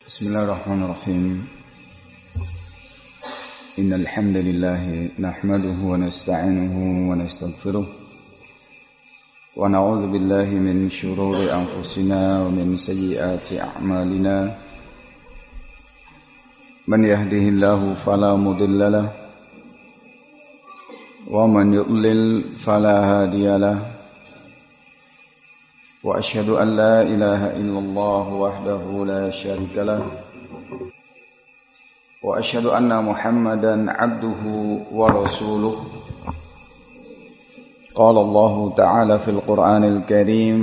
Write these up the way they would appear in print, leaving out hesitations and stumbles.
بسم الله الرحمن الرحيم إن الحمد لله نحمده ونستعينه ونستغفره ونعوذ بالله من شرور أنفسنا ومن سيئات أعمالنا من يهده الله فلا مضل له ومن يضلل فلا هادي له وأشهد أن لا إله إلا الله وحده لا شريك له وأشهد أن محمدا عبده ورسوله قال الله تعالى في القرآن الكريم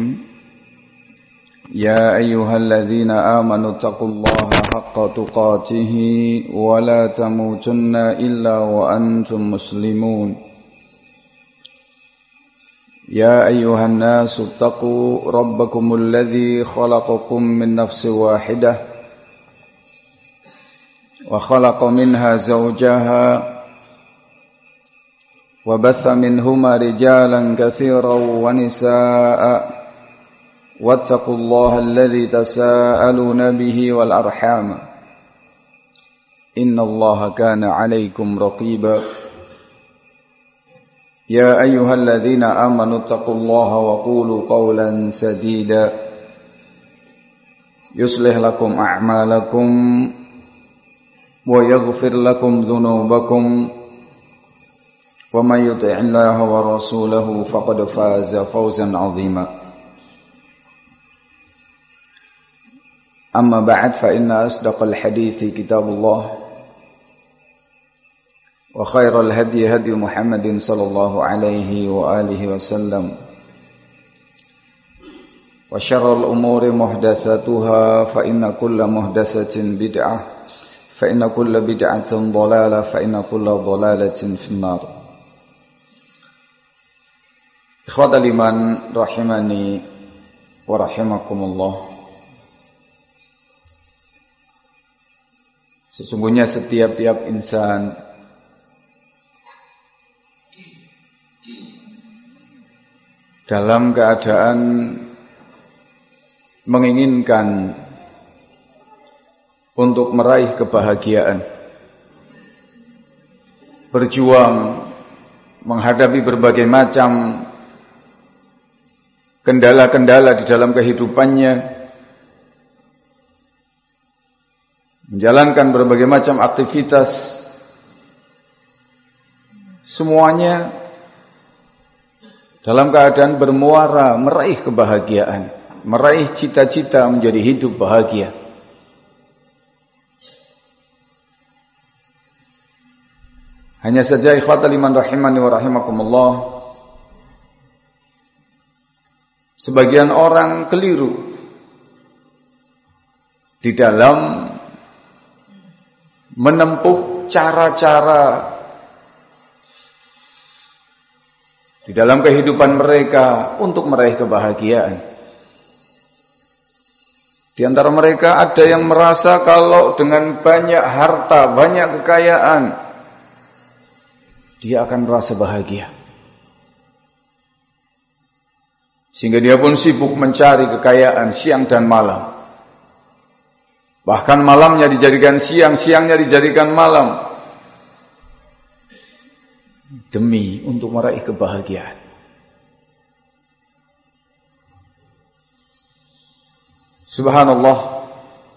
يا أيها الذين آمنوا اتقوا الله حق تقاته ولا تموتن إلا وأنتم مسلمون يا أيها الناس اتقوا ربكم الذي خلقكم من نفس واحدة وخلق منها زوجها وبث منهما رجالا كثيرا ونساء واتقوا الله الذي تساءلون به والأرحام إن الله كان عليكم رقيبا يا أيها الذين آمنوا اتقوا الله وقولوا قولا سديدا يصلح لكم أعمالكم ويغفر لكم ذنوبكم ومن يطع الله ورسوله فقد فاز فوزا عظيما أما بعد فإن أصدق الحديث كتاب الله وخير الهدي هدي محمد صلى الله عليه وآله وسلم وشر الأمور محدثاتها فإن كل محدثة بدعة فإن كل بدعة ضلالة فإن كل ضلالة في النار إخوة الإيمان رحمني ورحمكم الله. Sesungguhnya setiap insan dalam keadaan menginginkan untuk meraih kebahagiaan, berjuang menghadapi berbagai macam kendala-kendala di dalam kehidupannya, menjalankan berbagai macam aktivitas, semuanya dalam keadaan bermuara meraih kebahagiaan, meraih cita-cita menjadi hidup bahagia. Hanya saja ikhwatal iman rahimani wa rahimakumullah, sebagian orang keliru di dalam menempuh cara-cara di dalam kehidupan mereka untuk meraih kebahagiaan. Di antara mereka ada yang merasa kalau dengan banyak harta, banyak kekayaan, dia akan merasa bahagia. Sehingga dia pun sibuk mencari kekayaan siang dan malam. Bahkan malamnya dijadikan siang, siangnya dijadikan malam, demi untuk meraih kebahagiaan. Subhanallah,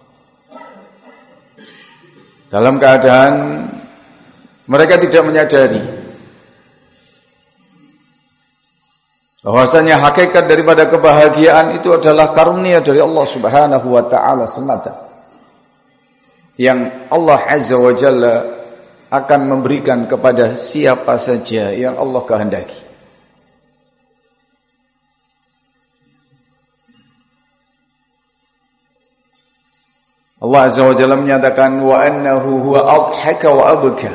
dalam keadaan mereka tidak menyadari bahwasanya hakikat daripada kebahagiaan itu adalah karunia dari Allah Subhanahu wa taala semata, yang Allah Azza wa Jalla akan memberikan kepada siapa saja yang Allah kehendaki. Allah Azza wa Jalla menyatakan wa annahu huwa adhaka wa abka.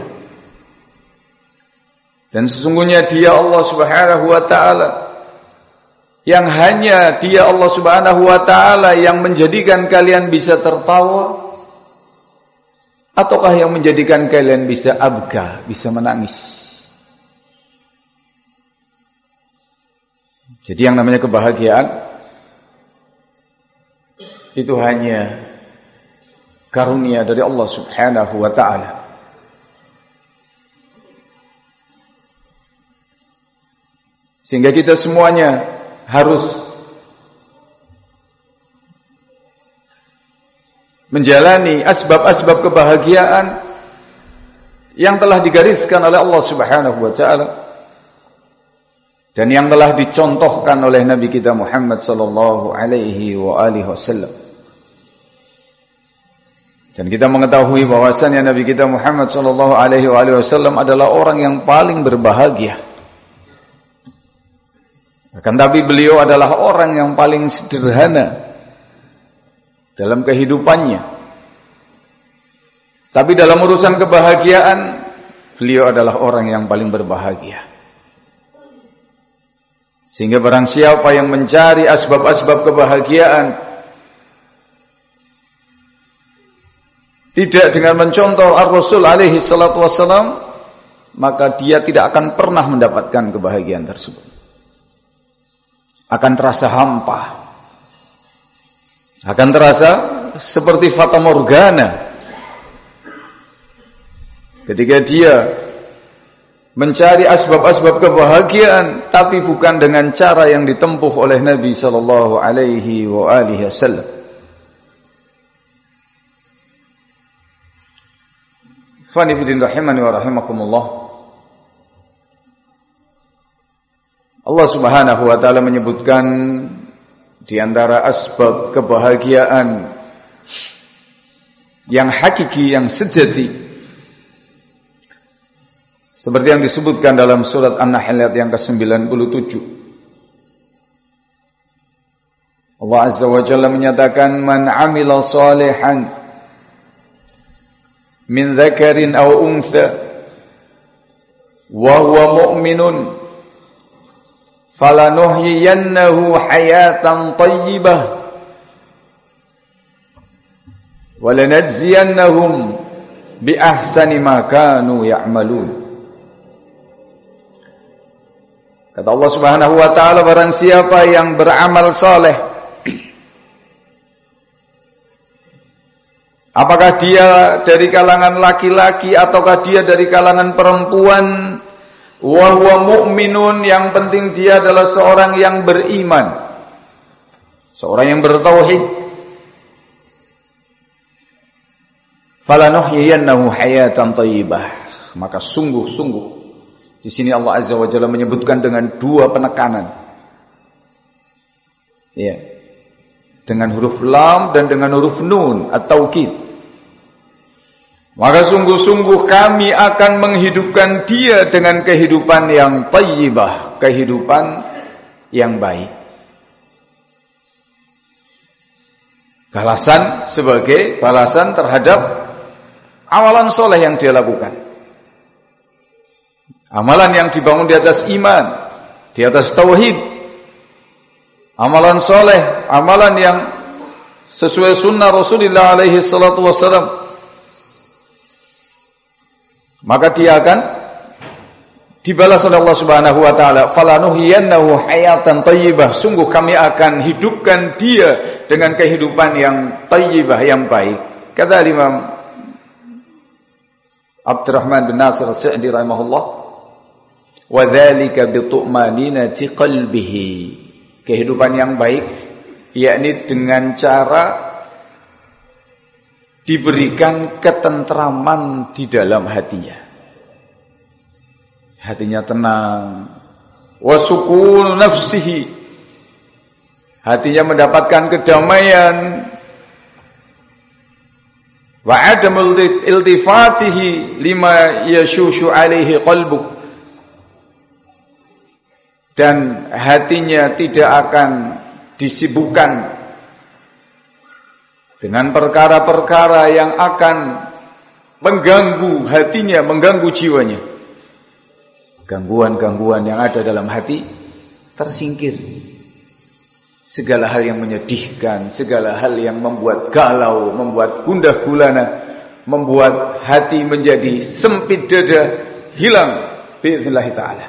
Dan sesungguhnya Dia Allah Subhanahu wa taala, yang hanya Dia Allah Subhanahu wa taala yang menjadikan kalian bisa tertawa, ataukah yang menjadikan kalian bisa abka, bisa menangis. Jadi yang namanya kebahagiaan itu hanya karunia dari Allah Subhanahu wa taala. Sehingga kita semuanya harus menjalani asbab-asbab kebahagiaan yang telah digariskan oleh Allah Subhanahu wa taala dan yang telah dicontohkan oleh Nabi kita Muhammad sallallahu alaihi wasallam. Dan kita mengetahui bahwasannya Nabi kita Muhammad sallallahu alaihi wasallam adalah orang yang paling berbahagia. Akan tapi beliau adalah orang yang paling sederhana dalam kehidupannya. Tapi dalam urusan kebahagiaan, beliau adalah orang yang paling berbahagia. Sehingga barang siapa yang mencari asbab-asbab kebahagiaan tidak dengan mencontoh Ar-Rasul alaihi salatu wassalam, maka dia tidak akan pernah mendapatkan kebahagiaan tersebut. Akan terasa hampa, akan terasa seperti fata morgana ketika dia mencari asbab-asbab kebahagiaan tapi bukan dengan cara yang ditempuh oleh Nabi sallallahu alaihi wasallam. Fani bidin rahimani wa rahimakumullah. Allah Subhanahu wa taala menyebutkan di antara asbab kebahagiaan yang hakiki, yang sejati, seperti yang disebutkan dalam surat An-Nahl ayat yang ke-97. Allah Azza wa Jalla menyatakan, "Man 'amila shalihan min dzakarin aw untha wa huwa mu'minun falanuhyiyannahu hayatan thayyibah wa lanajziyannahum bi ahsani ma kanu ya'malun." Kata Allah Subhanahu wa taala, barang siapa yang beramal saleh, apakah dia dari kalangan laki-laki ataukah dia dari kalangan perempuan, wa huwa mu'minun, yang penting dia adalah seorang yang beriman, seorang yang bertauhid, falanuhyiyannahu hayatan thayyibah, maka sungguh-sungguh di sini Allah Azza wa Jalla menyebutkan dengan dua penekanan. Ya. Dengan huruf lam dan dengan huruf nun, at-taukid. Maka sungguh-sungguh kami akan menghidupkan dia dengan kehidupan yang thayyibah, kehidupan yang baik. Balasan sebagai balasan terhadap amalan soleh yang dia lakukan. Amalan yang dibangun di atas iman, di atas tauhid. Amalan soleh, amalan yang sesuai sunnah Rasulullah alaihi salatu wassalam. Maka dia akan dibalas oleh Allah Subhanahu wa taala, falanuhyiyannahu hayatan thayyibah, sungguh kami akan hidupkan dia dengan kehidupan yang thayyibah, yang baik. Kata Imam Abdurrahman bin Nasir As-Sa'di rahimahullah, wa dzalika bi tu'maninati qalbihi, kehidupan yang baik yakni dengan cara diberikan ketentraman di dalam hatinya. Hatinya tenang. Wa sukun nafsihi, hatinya mendapatkan kedamaian. Wa adamul iltifatihi lima yashushu alaihi qalbuh, dan hatinya tidak akan disibukkan dengan perkara-perkara yang akan mengganggu hatinya, mengganggu jiwanya. Gangguan-gangguan yang ada dalam hati tersingkir. Segala hal yang menyedihkan, segala hal yang membuat galau, membuat gundah gulana, membuat hati menjadi sempit dada, hilang bi'idznillah ta'ala.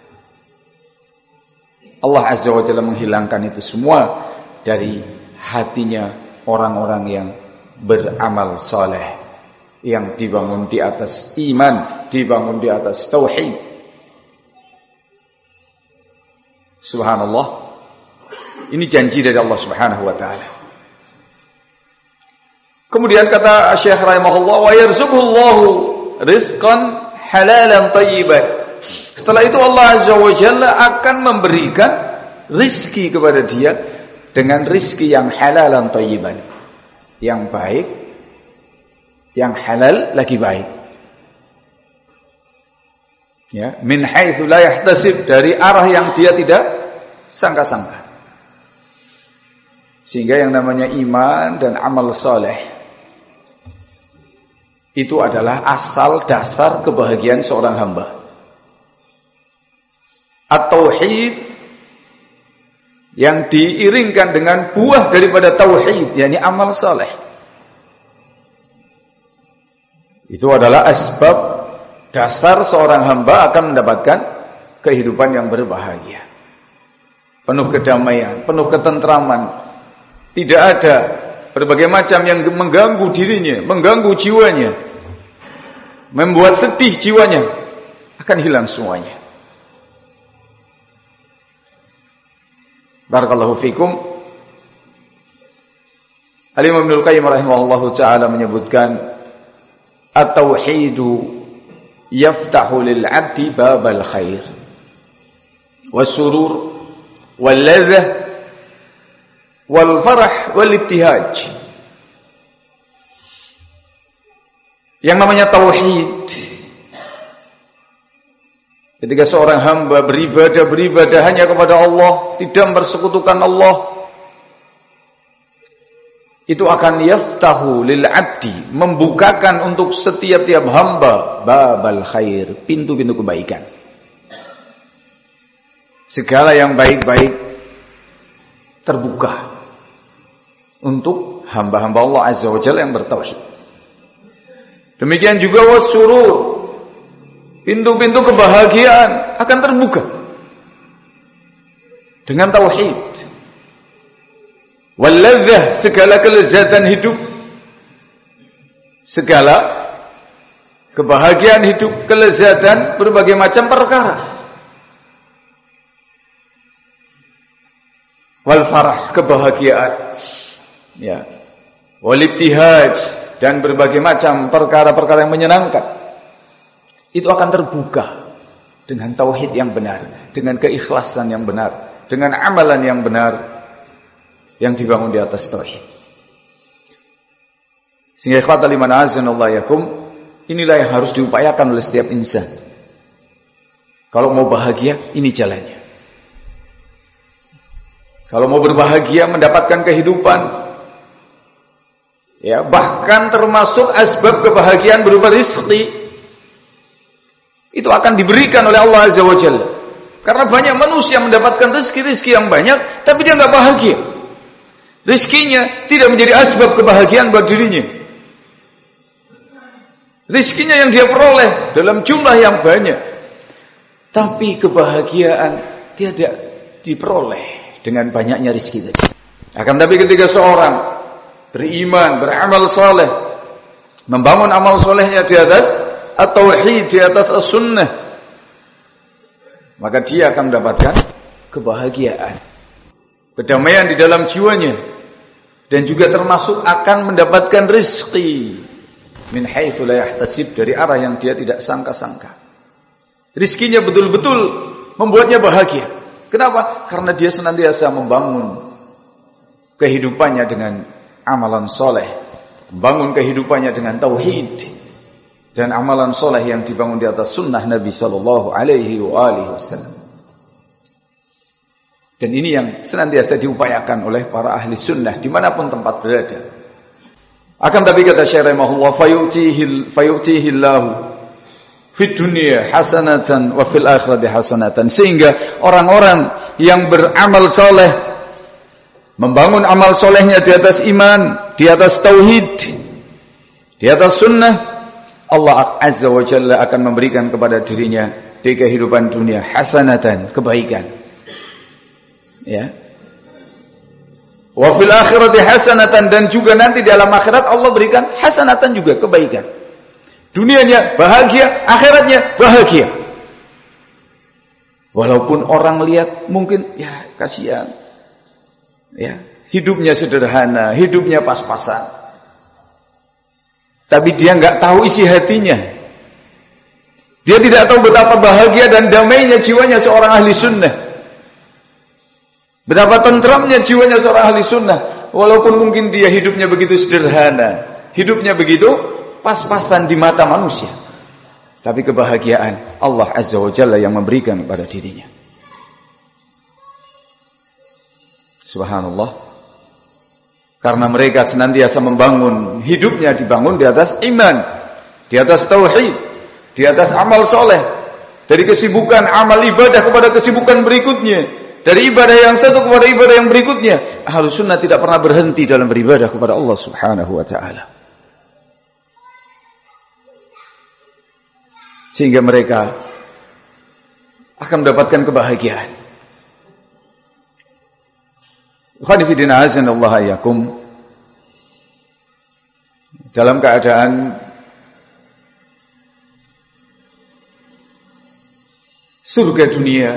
Allah Azza wa Jalla menghilangkan itu semua dari hatinya orang-orang yang beramal saleh yang dibangun di atas iman, dibangun di atas tauhid. Subhanallah. Ini janji dari Allah Subhanahu wa taala. Kemudian kata Syekh rahimahullah, wa yarzuqullahu rizqan halalan thayyiban. Setelah itu Allah Azza wa Jalla akan memberikan rizki kepada dia dengan rizki yang halalan thayyiban, yang baik, yang halal lagi baik. Ya, min haitsu la yahtasib, dari arah yang dia tidak sangka-sangka. Sehingga yang namanya iman dan amal soleh itu adalah asal dasar kebahagiaan seorang hamba. At-tauhid yang diiringkan dengan buah daripada tauhid, yakni amal soleh, itu adalah asbab dasar seorang hamba akan mendapatkan kehidupan yang berbahagia, penuh kedamaian, penuh ketentraman. Tidak ada berbagai macam yang mengganggu dirinya, mengganggu jiwanya, membuat sedih jiwanya, akan hilang semuanya. Barakallahu fikum. Al-Imam Ibnul Qayyim rahimahullahu ta'ala menyebutkan, at-tauhidu yaftahu lil-'abdi babal khair was-surur wal-ladzah wal-farah wal-ibtihaj. Yang namanya tauhid, ketika seorang hamba beribadah hanya kepada Allah, tidak bersekutukan Allah, itu akan yaftahu lil-'abdi, membukakan untuk setiap-tiap hamba babal khair, pintu-pintu kebaikan. Segala yang baik-baik terbuka untuk hamba-hamba Allah Azza wa Jalla yang bertauhid. Demikian juga wasurur, pintu-pintu kebahagiaan akan terbuka dengan tauhid. Wal-ladzah, segala kelezatan hidup, segala kebahagiaan hidup, kelezatan berbagai macam perkara. Wal-farah, kebahagiaan, ya, wal-ibtihaj, dan berbagai macam perkara-perkara yang menyenangkan, itu akan terbuka dengan tauhid yang benar, dengan keikhlasan yang benar, dengan amalan yang benar yang dibangun di atas tauhid. Sehingga ikhwatal iman azanallahu yakum, inilah yang harus diupayakan oleh setiap insan. Kalau mau bahagia, ini jalannya. Kalau mau berbahagia, mendapatkan kehidupan, ya, bahkan termasuk asbab kebahagiaan berupa rizki, itu akan diberikan oleh Allah Azza wa Jalla. Karena banyak manusia mendapatkan rizki yang banyak, tapi dia nggak bahagia. Rizkinya tidak menjadi asbab kebahagiaan buat dirinya. Rizkinya yang dia peroleh dalam jumlah yang banyak, tapi kebahagiaan tidak diperoleh dengan banyaknya rizki tadi. Akan tapi ketika seorang beriman, beramal saleh, membangun amal salehnya di atas at-tauhid, di atas as-sunnah, maka dia akan mendapatkan kebahagiaan, kedamaian di dalam jiwanya, dan juga termasuk akan mendapatkan rizki min haitsu la yahtasib, dari arah yang dia tidak sangka-sangka. Rizkinya betul-betul membuatnya bahagia. Kenapa? Karena dia senantiasa membangun kehidupannya dengan amalan soleh, membangun kehidupannya dengan tauhid dan amalan soleh yang dibangun di atas sunnah Nabi Sallallahu Alaihi Wasallam. Dan ini yang senantiasa diupayakan oleh para ahli sunnah dimanapun tempat berada. Akan tapi kata Syekh rahimahullah, fayu'tihillahu fid dunya hasanatan wa fil akhirati hasanatan, sehingga orang-orang yang beramal soleh, membangun amal solehnya di atas iman, di atas tauhid, di atas sunnah, Allah Azza wa Jalla akan memberikan kepada dirinya di kehidupan dunia hasanatan, kebaikan, ya, Wa fil akhirati hasanatan, dan juga nanti di alam akhirat Allah berikan hasanatan juga, kebaikan. Dunianya bahagia, akhiratnya bahagia. Walaupun orang lihat mungkin ya kasihan. Ya, hidupnya sederhana, hidupnya pas-pasan. Tapi dia enggak tahu isi hatinya. Dia tidak tahu betapa bahagia dan damainya jiwanya seorang ahli sunnah. Betapa tentramnya jiwanya seorang ahli sunnah. Walaupun mungkin dia hidupnya begitu sederhana, hidupnya begitu pas-pasan di mata manusia, tapi kebahagiaan Allah Azza wa Jalla yang memberikan kepada dirinya. Subhanallah. Karena mereka senantiasa membangun hidupnya, dibangun di atas iman, di atas tauhid, di atas amal soleh. Dari kesibukan amal ibadah kepada kesibukan berikutnya, dari ibadah yang satu kepada ibadah yang berikutnya. Ahlus sunnah tidak pernah berhenti dalam beribadah kepada Allah Subhanahu wa ta'ala. Sehingga mereka akan mendapatkan kebahagiaan. Khonifidina azanallahu ayyakum. Dalam keadaan surga dunia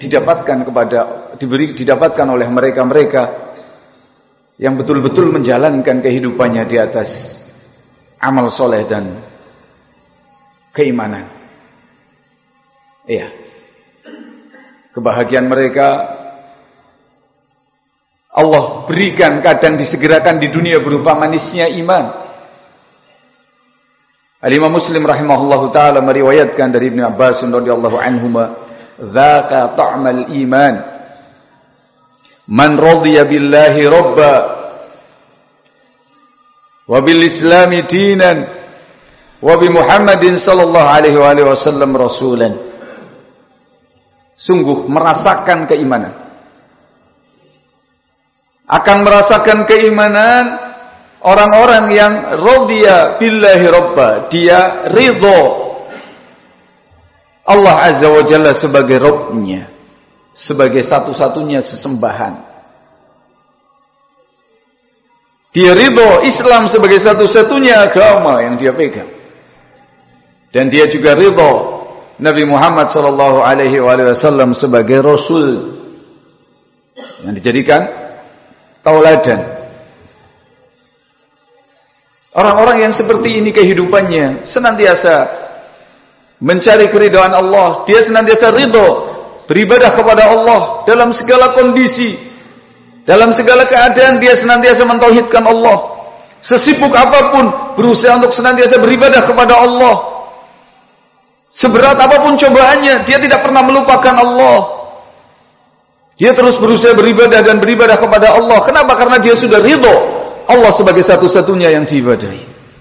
didapatkan oleh mereka-mereka yang betul-betul menjalankan kehidupannya di atas amal soleh dan keimanan. Iya. Kebahagiaan mereka Allah berikan, kadang disegerakan di dunia berupa manisnya iman. Al-Imam Muslim rahimahullahu taala meriwayatkan dari Ibnu Abbas radhiyallahu anhuma, "Dzaka ta'mal iman. Man radiya billahi rabba wa bil islami dinan wa bi Muhammadin sallallahu alaihi wasallam rasulan." Sungguh merasakan keimanan. Akan merasakan keimanan orang-orang yang radiya billahi rabba, dia ridho Allah Azza wa Jalla sebagai Rabbnya, sebagai satu-satunya sesembahan. Dia ridho Islam sebagai satu-satunya agama yang dia pegang. Dan dia juga ridho Nabi Muhammad sallallahu alaihi wasallam sebagai Rasul yang dijadikan tauladan. Orang-orang yang seperti ini kehidupannya senantiasa mencari keridhaan Allah. Dia senantiasa ridho beribadah kepada Allah dalam segala kondisi, dalam segala keadaan. Dia senantiasa mentauhidkan Allah. Sesibuk apapun berusaha untuk senantiasa beribadah kepada Allah. Seberat apapun cobaannya, dia tidak pernah melupakan Allah. Dia terus berusaha beribadah dan beribadah kepada Allah. Kenapa? Karena dia sudah ridho Allah sebagai satu-satunya yang diibadahi.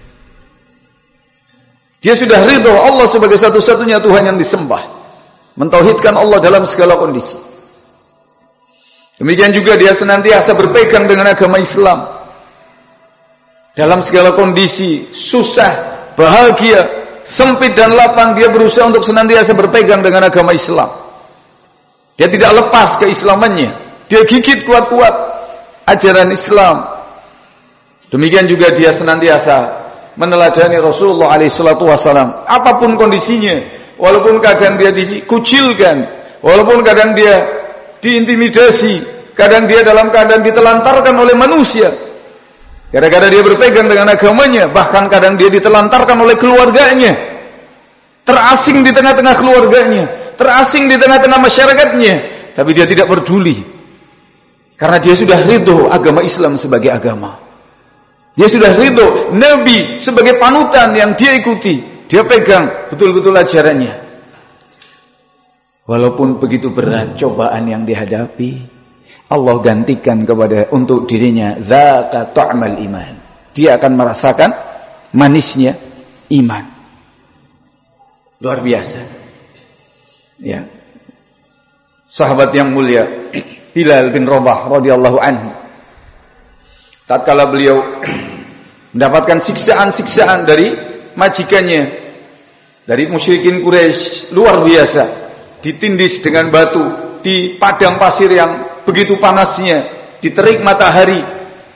Dia sudah ridho Allah sebagai satu-satunya Tuhan yang disembah. Mentauhidkan Allah dalam segala kondisi. Demikian juga dia senantiasa berpegang dengan agama Islam. Dalam segala kondisi, susah, bahagia, sempit dan lapang, dia berusaha untuk senantiasa berpegang dengan agama Islam. Dia tidak lepas keislamannya. Dia gigit kuat-kuat ajaran Islam. Demikian juga dia senantiasa meneladani Rasulullah SAW. Apapun kondisinya, walaupun kadang dia dikucilkan, walaupun kadang dia diintimidasi, kadang dia dalam keadaan ditelantarkan oleh manusia, gara-gara dia berpegang dengan agamanya. Bahkan kadang dia ditelantarkan oleh keluarganya, terasing di tengah-tengah keluarganya, terasing di tengah-tengah masyarakatnya, tapi dia tidak peduli karena dia sudah ridho agama Islam sebagai agama. Dia sudah ridho Nabi sebagai panutan yang dia ikuti. Dia pegang betul-betul ajarannya. Walaupun begitu berat cobaan yang dihadapi, Allah gantikan kepada untuk dirinya dzaka ta'mal iman. Dia akan merasakan manisnya iman. Luar biasa. Ya. Sahabat yang mulia Bilal bin Rabah radhiyallahu anhu, tatkala beliau mendapatkan siksaan-siksaan dari majikannya, dari musyrikin Quraisy, luar biasa, ditindis dengan batu di padang pasir yang begitu panasnya, diterik matahari,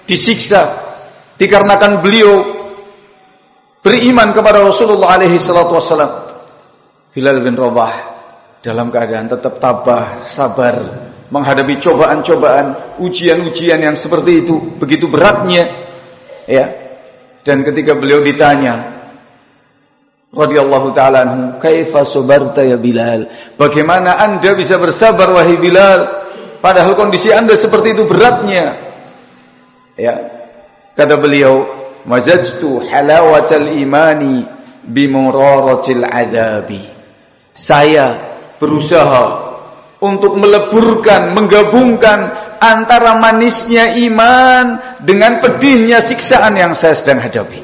disiksa dikarenakan beliau beriman kepada Rasulullah alaihi salatu wassalam. Bilal bin Rabah dalam keadaan tetap tabah, sabar menghadapi cobaan-cobaan, ujian-ujian yang seperti itu, begitu beratnya, ya. Dan ketika beliau ditanya, radhiyallahu ta'ala anhu, kaifa sabarta ya Bilal? Bagaimana Anda bisa bersabar wahai Bilal, padahal kondisi Anda seperti itu beratnya? Ya. Kata beliau, mazajtu halawatal imani bimuraratil adabi. Saya berusaha untuk meleburkan, menggabungkan antara manisnya iman dengan pedihnya siksaan yang saya sedang hadapi.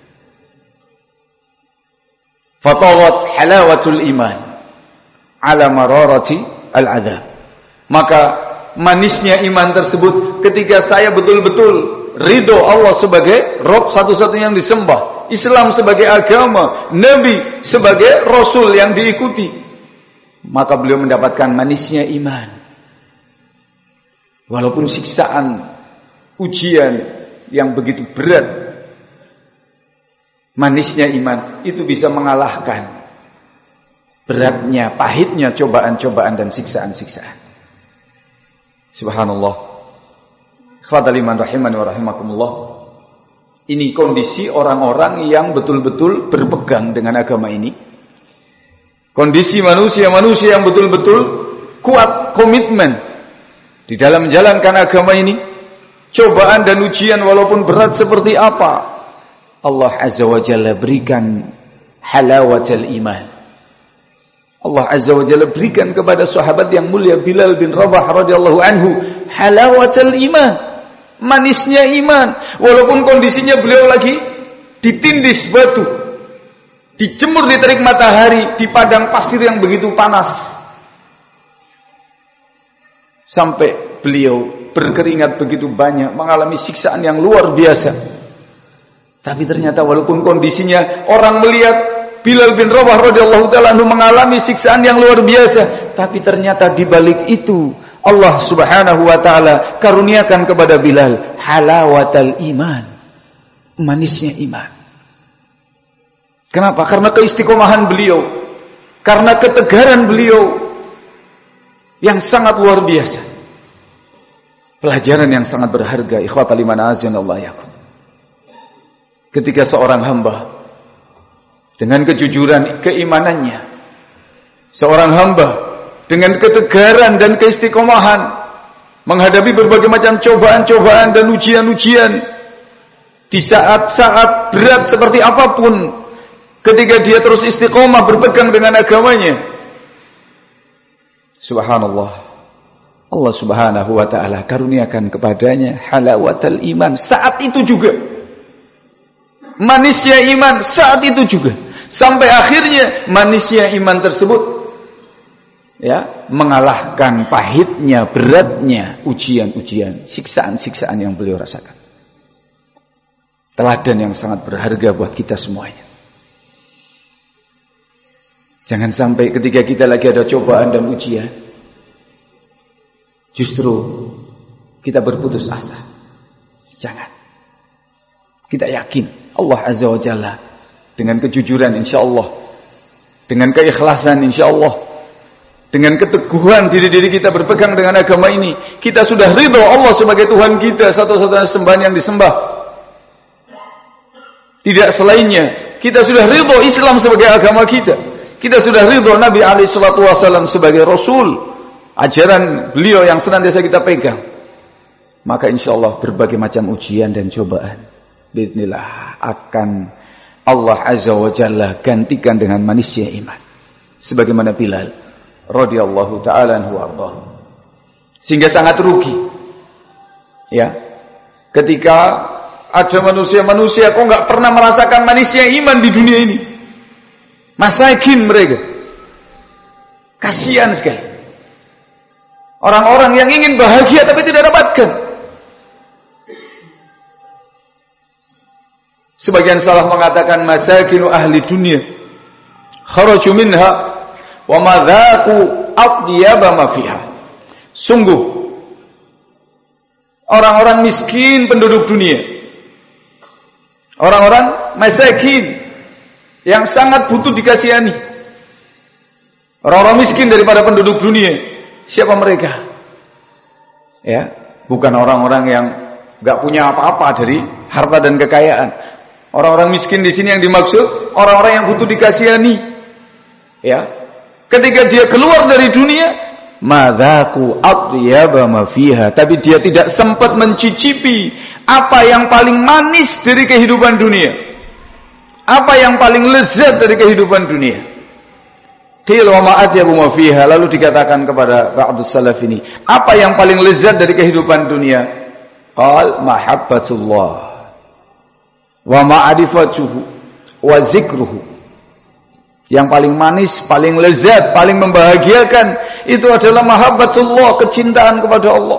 Fatawat halawatul iman ala mararati al-adab. Maka manisnya iman tersebut ketika saya betul-betul ridho Allah sebagai Rabb satu-satunya yang disembah, Islam sebagai agama, Nabi sebagai Rasul yang diikuti, maka beliau mendapatkan manisnya iman. Walaupun siksaan, ujian yang begitu berat, manisnya iman itu bisa mengalahkan beratnya, pahitnya cobaan-cobaan dan siksaan-siksaan. Subhanallah. Ikhwatal iman rahimani wa rahimakumullah. Ini kondisi orang-orang yang betul-betul berpegang dengan agama ini. Kondisi manusia-manusia yang betul-betul kuat komitmen di dalam menjalankan agama ini. Cobaan dan ujian walaupun berat seperti apa, Allah Azza wa Jalla berikan halawatul iman. Allah Azza wa Jalla berikan kepada sahabat yang mulia Bilal bin Rabah radhiyallahu anhu halawatul iman, manisnya iman. Walaupun kondisinya beliau lagi ditindis batu, dijemur di terik matahari, di padang pasir yang begitu panas, sampai beliau berkeringat begitu banyak, mengalami siksaan yang luar biasa. Tapi ternyata walaupun kondisinya orang melihat Bilal bin Rabah radhiyallahu ta'ala mengalami siksaan yang luar biasa, tapi ternyata di balik itu Allah subhanahu wa ta'ala karuniakan kepada Bilal halawatal iman, manisnya iman. Kenapa? Karena keistiqomahan beliau, karena ketegaran beliau yang sangat luar biasa. Pelajaran yang sangat berharga, ikhwatal iman azanallahu yakum. Ketika seorang hamba dengan kejujuran keimanannya, seorang hamba dengan ketegaran dan keistiqomahan menghadapi berbagai macam cobaan-cobaan dan ujian-ujian di saat-saat berat seperti apapun, ketika dia terus istiqomah berpegang dengan agamanya, subhanallah, Allah subhanahu wa ta'ala karuniakan kepadanya halawatul iman saat itu juga, manisnya iman saat itu juga, sampai akhirnya manisnya iman tersebut, ya, mengalahkan pahitnya, beratnya ujian-ujian, siksaan-siksaan yang beliau rasakan. Teladan yang sangat berharga buat kita semuanya. Jangan sampai ketika kita lagi ada cobaan dan ujian, justru kita berputus asa. Jangan. Kita yakin Allah Azza wa Jalla dengan kejujuran insyaallah, dengan keikhlasan insyaallah, dengan keteguhan diri kita berpegang dengan agama ini, kita sudah ridho Allah sebagai Tuhan kita, satu-satunya sembahan yang disembah, tidak selainnya. Kita sudah ridho Islam sebagai agama kita, kita sudah ridho Nabi alaihi salatu wasallam sebagai Rasul, ajaran beliau yang senantiasa kita pegang. Maka insyaallah berbagai macam ujian dan cobaan bismillah akan Allah Azza wa Jalla gantikan dengan manisnya iman, sebagaimana Bilal radhiyallahu ta'ala anhu arda. Sehingga sangat rugi, ya, ketika ada manusia-manusia kok nggak pernah merasakan manisnya iman di dunia ini. Masakin mereka, kasihan sekali. Orang-orang yang ingin bahagia tapi tidak dapatkan. Sebagian salaf mengatakan masakinu ahli dunia kharaju minha wa madzaku atyaba ma fiha. Sungguh Orang-orang miskin penduduk dunia. Orang-orang masakin yang sangat butuh dikasihani. Orang-orang miskin daripada penduduk dunia. Siapa mereka? Ya, bukan orang-orang yang enggak punya apa-apa dari harta dan kekayaan. Orang-orang miskin di sini yang dimaksud orang-orang yang butuh dikasihani. Ya. Ketika dia keluar dari dunia, madzaku atyaba ma fiha, tapi dia tidak sempat mencicipi apa yang paling manis dari kehidupan dunia. Apa yang paling lezat dari kehidupan dunia. Qila wa ma atyabu ma fiha, lalu dikatakan kepada ba'dus salaf ini, apa yang paling lezat dari kehidupan dunia? Qal mahabbatullah wa ma'rifatuhu wa zikruhu. Yang paling manis, paling lezat, paling membahagiakan itu adalah mahabbatullah, kecintaan kepada Allah.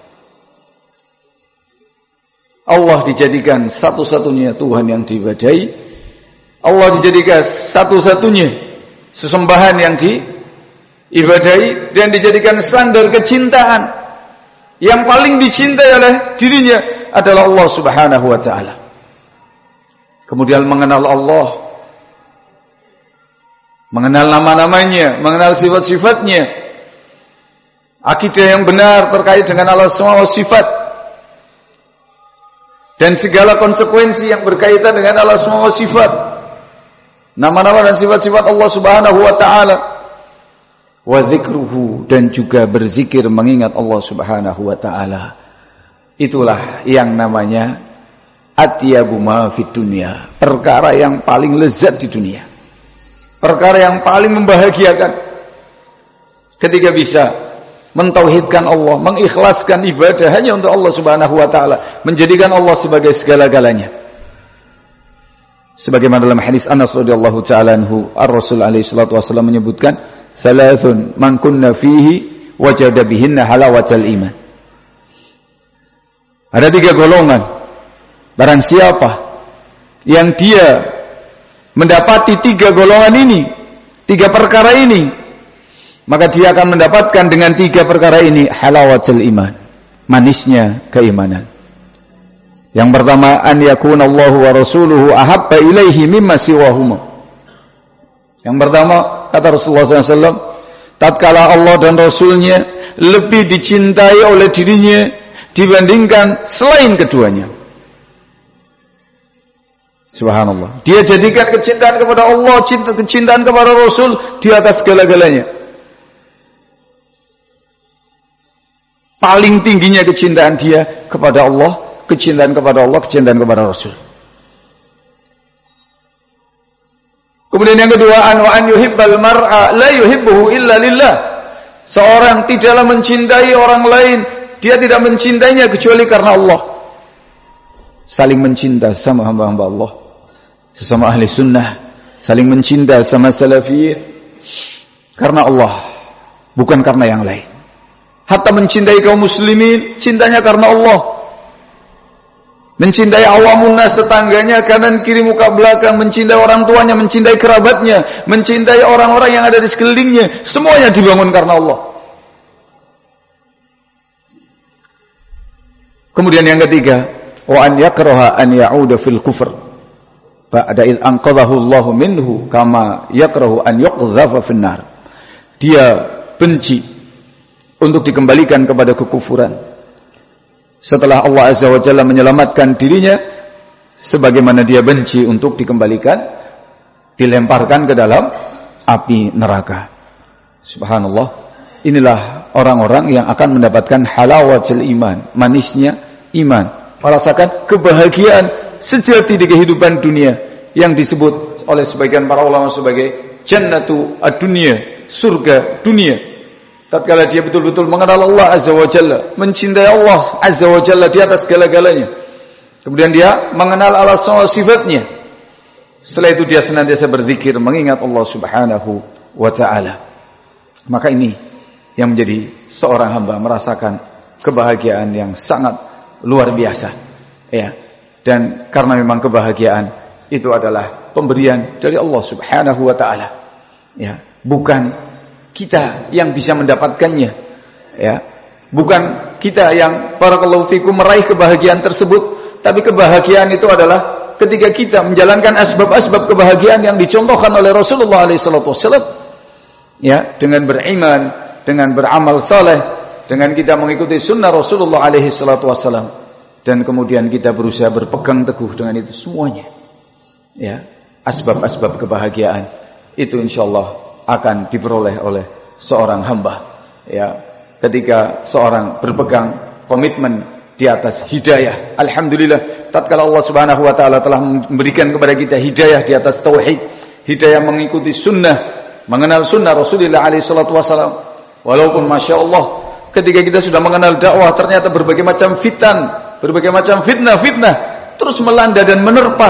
Allah dijadikan satu-satunya Tuhan yang diibadahi. Allah dijadikan satu-satunya sesembahan yang diibadahi dan dijadikan standar kecintaan. Yang paling dicintai oleh dirinya adalah Allah Subhanahu wa taala. Kemudian mengenal Allah, mengenal nama-namanya, mengenal sifat-sifatnya, akidah yang benar terkait dengan Allah semua sifat, dan segala konsekuensi yang berkaitan dengan Allah semua sifat, nama-nama dan sifat-sifat Allah Subhanahu wa taala, wa dzikruhu, dan juga berzikir mengingat Allah Subhanahu wa taala. Itulah yang namanya atyabu ma fid dunya, perkara yang paling lezat di dunia, perkara yang paling membahagiakan ketika bisa mentauhidkan Allah, mengikhlaskan ibadah hanya untuk Allah Subhanahu wa taala, menjadikan Allah sebagai segala-galanya. Sebagaimana dalam hadis Anas radhiyallahu taala anhu, Ar-Rasul alaihi salatu wasallam menyebutkan, "Thalathun man kunna fihi wajada bihinna halawatal iman." Ada 3 golongan. Barang siapa yang dia mendapati 3 golongan ini, 3 perkara ini, maka dia akan mendapatkan dengan 3 perkara ini halawatul iman, manisnya keimanan. Yang pertama, an yakunallahu wa rasuluhu ahabba ilaihi mimma siwahuma. Yang pertama, kata Rasulullah SAW, tatkala Allah dan Rasulnya lebih dicintai oleh dirinya dibandingkan selain keduanya. Subhanallah. Dia jadikan kecintaan kepada Allah, kecintaan kepada Rasul di atas segala-galanya. Paling tingginya kecintaan dia kepada Allah, kecintaan kepada Allah, kecintaan kepada Rasul. Kemudian yang kedua, an yuhibbal mar'a la yuhibbuhu illa lillah. Seorang tidaklah mencintai orang lain, dia tidak mencintainya kecuali karena Allah. Saling mencinta sama hamba-hamba Allah, sesama ahli sunnah, saling mencinta sama salafiyin karena Allah, bukan karena yang lain. Hatta mencintai kaum muslimin, cintanya karena Allah. Mencintai awamun nas, tetangganya, kanan kiri muka belakang, mencintai orang tuanya, mencintai kerabatnya, mencintai orang-orang yang ada di sekelilingnya, semuanya dibangun karena Allah. Kemudian yang ketiga, wa an yakraha an ya'uda fil kufr ba'da id anqadhahu Allah minhu kama yakrahu an yuqdhafa fin nar. Dia benci untuk dikembalikan kepada kekufuran setelah Allah Azza wa Jalla menyelamatkan dirinya, sebagaimana dia benci untuk dikembalikan, dilemparkan ke dalam api neraka. Subhanallah. Inilah orang-orang yang akan mendapatkan halawatul iman, manisnya iman, merasakan kebahagiaan sejati di kehidupan dunia yang disebut oleh sebagian para ulama sebagai jannatu ad-dunya, surga dunia. Tatkala dia betul-betul mengenal Allah Azza wa Jalla, mencintai Allah Azza wa Jalla di atas segala-galanya, kemudian dia mengenal Allah semua sifatnya, setelah itu dia senantiasa berzikir mengingat Allah Subhanahu wa ta'ala, maka ini yang menjadi seorang hamba merasakan kebahagiaan yang sangat luar biasa, ya. Dan karena memang kebahagiaan itu adalah pemberian dari Allah Subhanahu wa ta'ala, ya, bukan kita yang bisa mendapatkannya, ya, Bukan kita yang barakallahu fikum meraih kebahagiaan tersebut, tapi kebahagiaan itu adalah ketika kita menjalankan asbab-asbab kebahagiaan yang dicontohkan oleh Rasulullah SAW. Ya, dengan beriman, dengan beramal saleh, dengan kita mengikuti sunnah Rasulullah SAW, dan kemudian kita berusaha berpegang teguh dengan itu semuanya. Ya, asbab-asbab kebahagiaan itu insyaallah akan diperoleh oleh seorang hamba. Ya, ketika seorang berpegang komitmen di atas hidayah. Alhamdulillah, tatkala Allah Subhanahu wa taala telah memberikan kepada kita hidayah di atas tauhid, hidayah mengikuti sunnah, mengenal sunnah Rasulullah SAW. Walaupun Masya Allah, ketika kita sudah mengenal dakwah, ternyata berbagai macam fitnah terus melanda dan menerpa.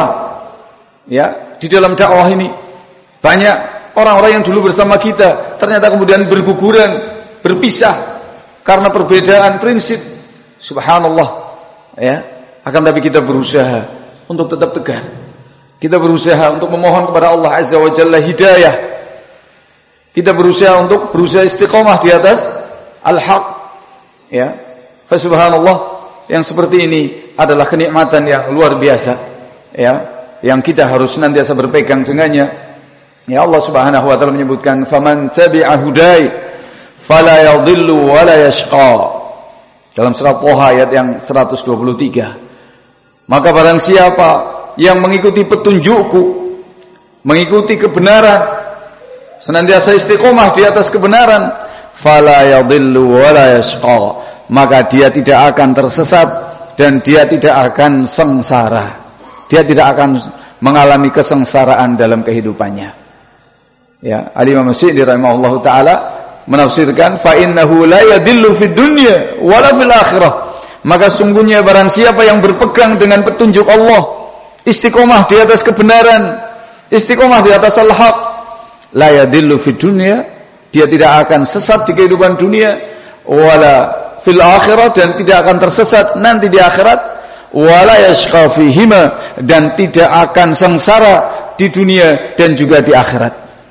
Ya, di dalam dakwah ini banyak orang-orang yang dulu bersama kita, ternyata kemudian berguguran, berpisah karena perbedaan prinsip. Subhanallah. Ya, akan tapi kita berusaha untuk tetap tegar. Kita berusaha untuk memohon kepada Allah Azza wa Jalla hidayah. Kita berusaha istiqomah di atas al-haq. Ya. Subhanallah, yang seperti ini adalah kenikmatan yang luar biasa. Ya, yang kita harus senantiasa berpegang dengannya. Ya, Allah Subhanahu wa taala menyebutkan, "Faman tabi'a hudai fala yadhillu wa la yashqa." Dalam surat Thaha ayat yang 123. Maka barang siapa yang mengikuti petunjukku, mengikuti kebenaran, senantiasa istiqomah di atas kebenaran, fala yadhillu wa la yashqa, maka dia tidak akan tersesat dan dia tidak akan sengsara. Dia tidak akan mengalami kesengsaraan dalam kehidupannya. Ya, Al-Imam Syi'ri rahimahullahu taala menafsirkan, fa innahu la yadhillu fid dunya wala fil akhirah. Maka sungguhnya barang siapa yang berpegang dengan petunjuk Allah, istiqomah di atas kebenaran, istiqomah di atas al-haq, la yadillu fid dunya, dia tidak akan sesat di kehidupan dunia, wala fil akhirah, dan tidak akan tersesat nanti di akhirat, wala yashqa fihima, dan tidak akan sengsara di dunia dan juga di akhirat.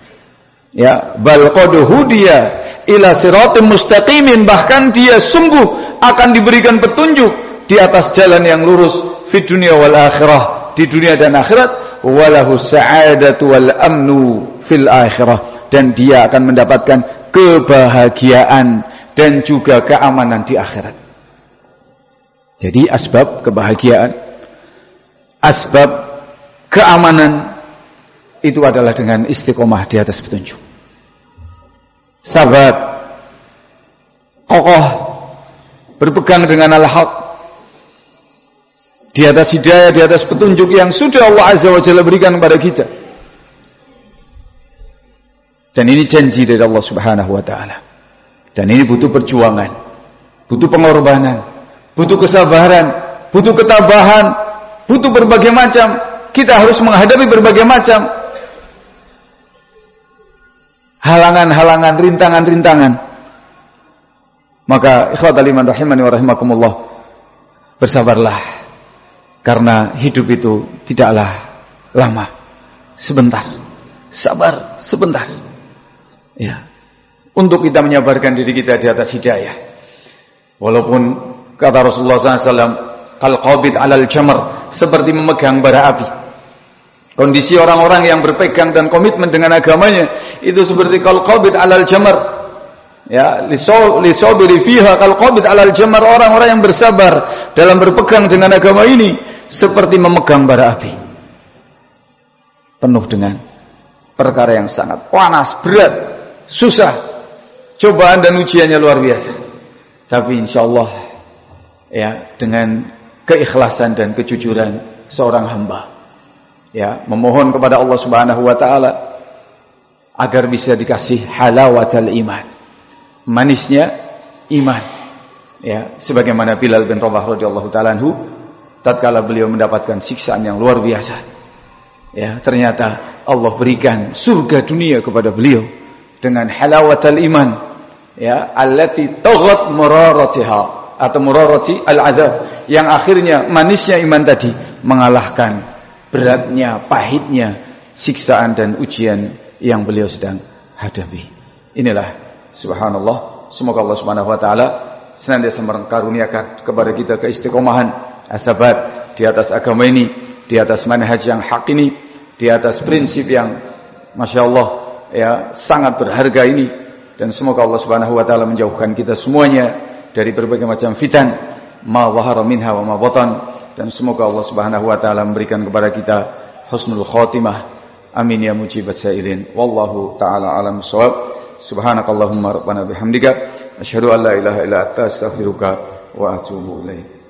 Ya, bal qad hudiya ila siratim mustaqimin, bahkan dia sungguh akan diberikan petunjuk di atas jalan yang lurus fid dunya wal akhirah, di dunia dan akhirat, walahu sa'adatu wal amnu fil akhirah, dan dia akan mendapatkan kebahagiaan dan juga keamanan di akhirat. Jadi asbab kebahagiaan, asbab keamanan itu adalah dengan istiqomah di atas petunjuk. Sabat, kokoh, berpegang dengan al-haq, di atas hidayah, di atas petunjuk yang sudah Allah Azza wa Jalla berikan kepada kita. Dan ini janji dari Allah Subhanahu wa taala. Dan ini butuh perjuangan, butuh pengorbanan, butuh kesabaran, butuh ketabahan, butuh berbagai macam. Kita harus menghadapi berbagai macam halangan-halangan, rintangan-rintangan. Maka ikhwatal iman rahimani wa rahimakumullah, bersabarlah, karena hidup itu tidaklah lama, sebentar. Sabar sebentar. Ya, untuk kita menyabarkan diri kita di atas hidayah. Walaupun kata Rasulullah SAW, kal-qabid alal jamar, seperti memegang bara api. Kondisi orang-orang yang berpegang dan komitmen dengan agamanya itu seperti kal-qabid alal jamar. Ya, lisabiri fiha kal-qabid alal jamar, orang-orang yang bersabar dalam berpegang dengan agama ini seperti memegang bara api. Penuh dengan perkara yang sangat panas, berat, susah, cobaan dan ujiannya luar biasa. Tapi insyaallah, ya, dengan keikhlasan dan kejujuran seorang hamba, ya, memohon kepada Allah Subhanahu wa taala agar bisa dikasih halawatul iman, manisnya iman. Ya, sebagaimana Bilal bin Rabah radhiyallahu taala anhu, tatkala beliau mendapatkan siksaan yang luar biasa, ya, ternyata Allah berikan surga dunia kepada beliau dengan halawatul iman, ya, allati taghat muraratiha, atau murarati al-azab, yang akhirnya manisnya iman tadi mengalahkan beratnya, pahitnya siksaan dan ujian yang beliau sedang hadapi. Inilah subhanallah, semoga Allah Subhanahu wa taala senantiasa mengkaruniakan kepada kita keistiqomahan, asabat di atas agama ini, di atas manhaj yang hak ini, di atas prinsip yang Masya Allah ya sangat berharga ini. Dan semoga Allah Subhanahu wa taala menjauhkan kita semuanya dari berbagai macam fitan, ma zahara minha wa ma batan. Dan semoga Allah Subhanahu wa taala memberikan kepada kita husnul khatimah. Amin ya mujibat sailin. Wallahu taala alam shawab. Subhanakallahumma rabbana bihamdika asyhadu an la ilaha illa anta astaghfiruka wa atubu ilaik.